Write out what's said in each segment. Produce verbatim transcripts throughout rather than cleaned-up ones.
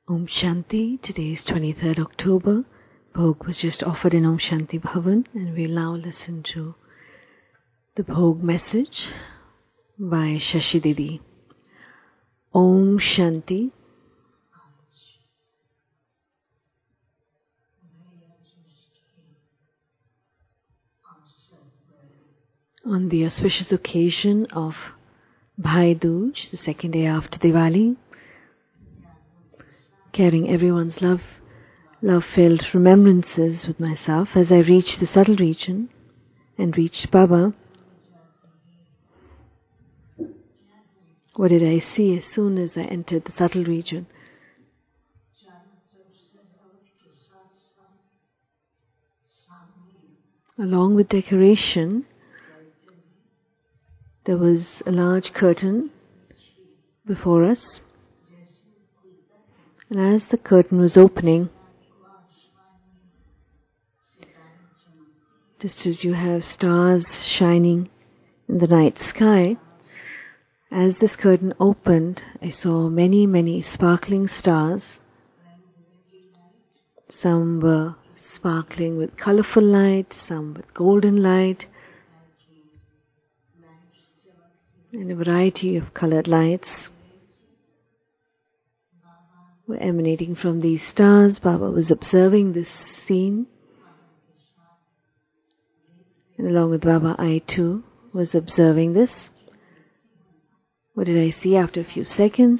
Om Shanti. Today is twenty-third October. Bhog was just offered in Om Shanti Bhavan, and we'll now listen to the Bhog message by Shashi Didi. Om Shanti. On the auspicious occasion of Bhai Dooj, the second day after Diwali, carrying everyone's love, love-filled remembrances with myself as I reached the subtle region and reached Baba. What did I see as soon as I entered the subtle region? Along with decoration, there was a large curtain before us. And as the curtain was opening, just as you have stars shining in the night sky, as this curtain opened, I saw many, many sparkling stars. Some were sparkling with colorful light, some with golden light, and a variety of colored lights were emanating from these stars. Baba was observing this scene, and along with Baba, I too was observing this. What did I see after a few seconds?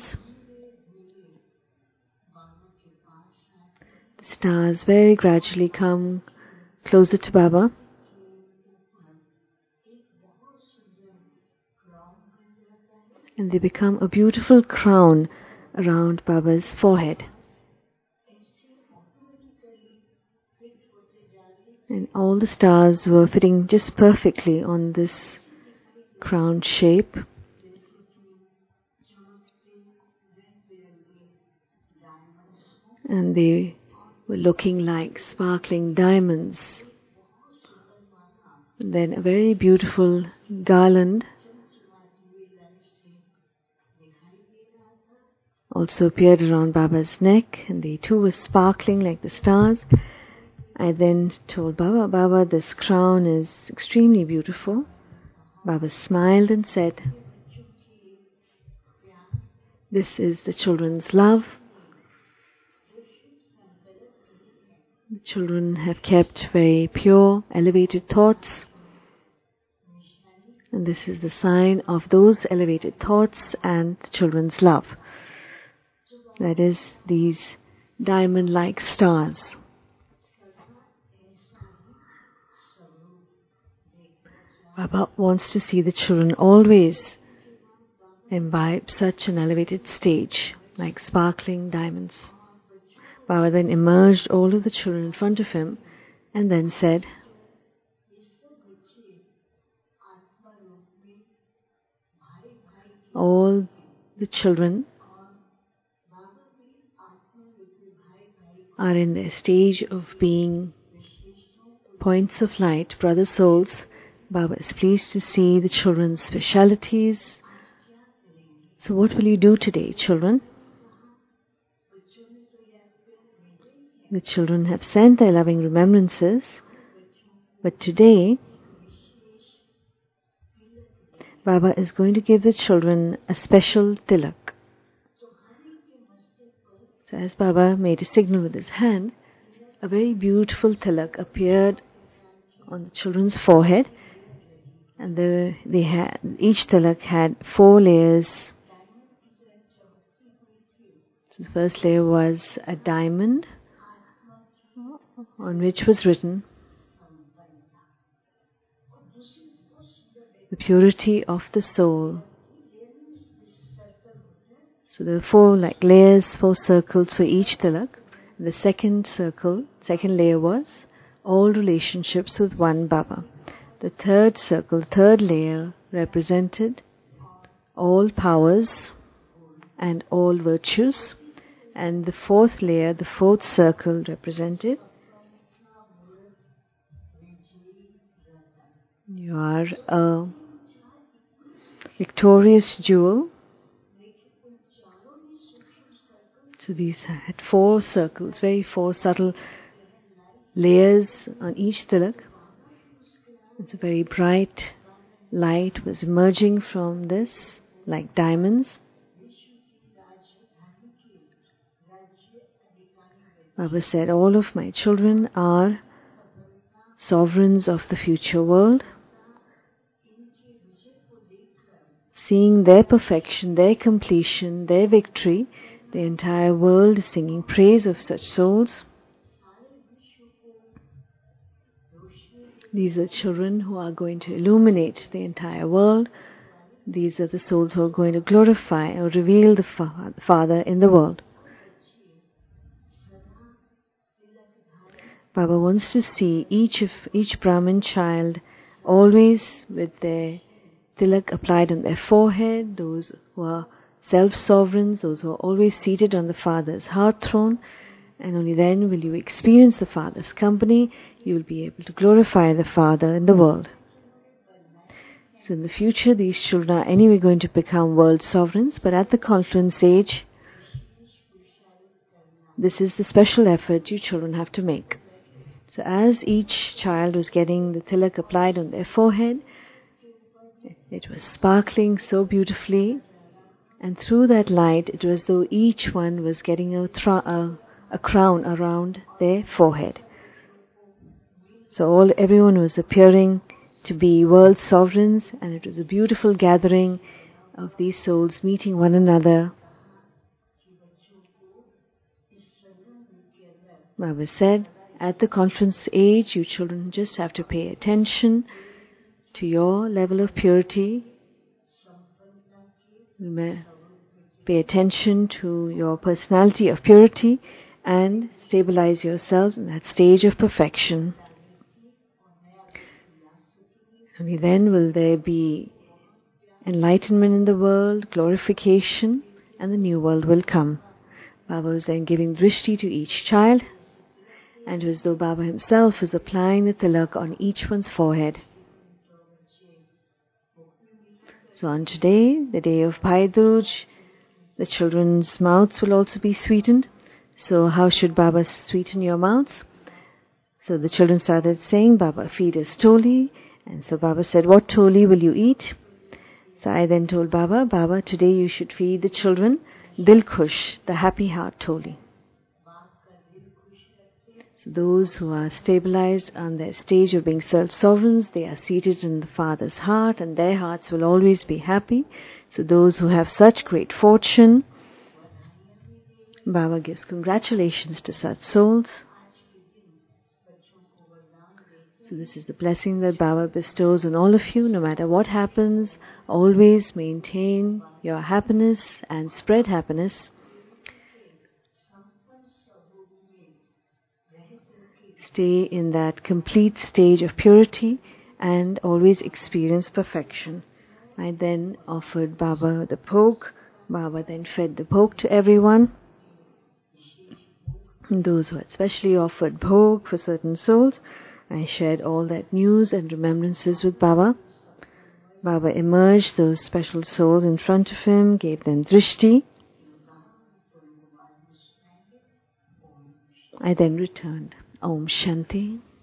The stars very gradually come closer to Baba, and they become a beautiful crown around Baba's forehead. And all the stars were fitting just perfectly on this crown shape. And they were looking like sparkling diamonds. And then a very beautiful garland also appeared around Baba's neck, and they too were sparkling like the stars. I then told Baba, Baba, this crown is extremely beautiful. Baba smiled and said, this is the children's love. The children have kept very pure, elevated thoughts, and this is the sign of those elevated thoughts and the children's love. That is, these diamond-like stars. Baba wants to see the children always imbibe such an elevated stage, like sparkling diamonds. Baba then emerged all of the children in front of him and then said, all the children are in their stage of being points of light, brother souls. Baba is pleased to see the children's specialities. So what will you do today, children? The children have sent their loving remembrances, but today Baba is going to give the children a special tilak. So as Baba made a signal with his hand, a very beautiful tilak appeared on the children's forehead, and the, they had, each tilak had four layers. So the first layer was a diamond on which was written the purity of the soul. So there were four like layers, four circles for each tilak. The second circle, second layer was all relationships with one Baba. The third circle, third layer represented all powers and all virtues. And the fourth layer, the fourth circle represented you are a victorious jewel. So these had four circles, very four subtle layers on each tilak. It's a very bright light was emerging from this like diamonds. Baba said, all of my children are sovereigns of the future world. Seeing their perfection, their completion, their victory, the entire world is singing praise of such souls. These are children who are going to illuminate the entire world. These are the souls who are going to glorify or reveal the fa- Father in the world. Baba wants to see each of each Brahmin child always with their tilak applied on their forehead, those who are self-sovereigns, those who are always seated on the Father's heart throne, and only then will you experience the Father's company, you will be able to glorify the Father in the world. So in the future, these children are anyway going to become world sovereigns, but at the confluence age, this is the special effort you children have to make. So as each child was getting the tilak applied on their forehead, it was sparkling so beautifully, and through that light, it was as though each one was getting a, thro- a, a crown around their forehead. So all everyone was appearing to be world sovereigns, and it was a beautiful gathering of these souls meeting one another. Baba said, at the conference age, you children just have to pay attention to your level of purity. Pay attention to your personality of purity and stabilize yourselves in that stage of perfection. Only then will there be enlightenment in the world, glorification, and the new world will come. Baba was then giving drishti to each child, and it was as though Baba himself was applying the tilak on each one's forehead. So on today, the day of Bhai Dooj, the children's mouths will also be sweetened. So how should Baba sweeten your mouths? So the children started saying, Baba, feed us toli. And so Baba said, what toli will you eat? So I then told Baba, Baba, today you should feed the children Dil Khush, the happy heart toli. So those who are stabilized on their stage of being self-sovereigns, they are seated in the Father's heart, and their hearts will always be happy. So those who have such great fortune, Baba gives congratulations to such souls. So this is the blessing that Baba bestows on all of you. No matter what happens, always maintain your happiness and spread happiness. Stay in that complete stage of purity and always experience perfection. I then offered Baba the bhog. Baba then fed the bhog to everyone. And those who had specially offered bhog for certain souls, I shared all that news and remembrances with Baba. Baba emerged those special souls in front of him, gave them drishti. I then returned. Om Shanti.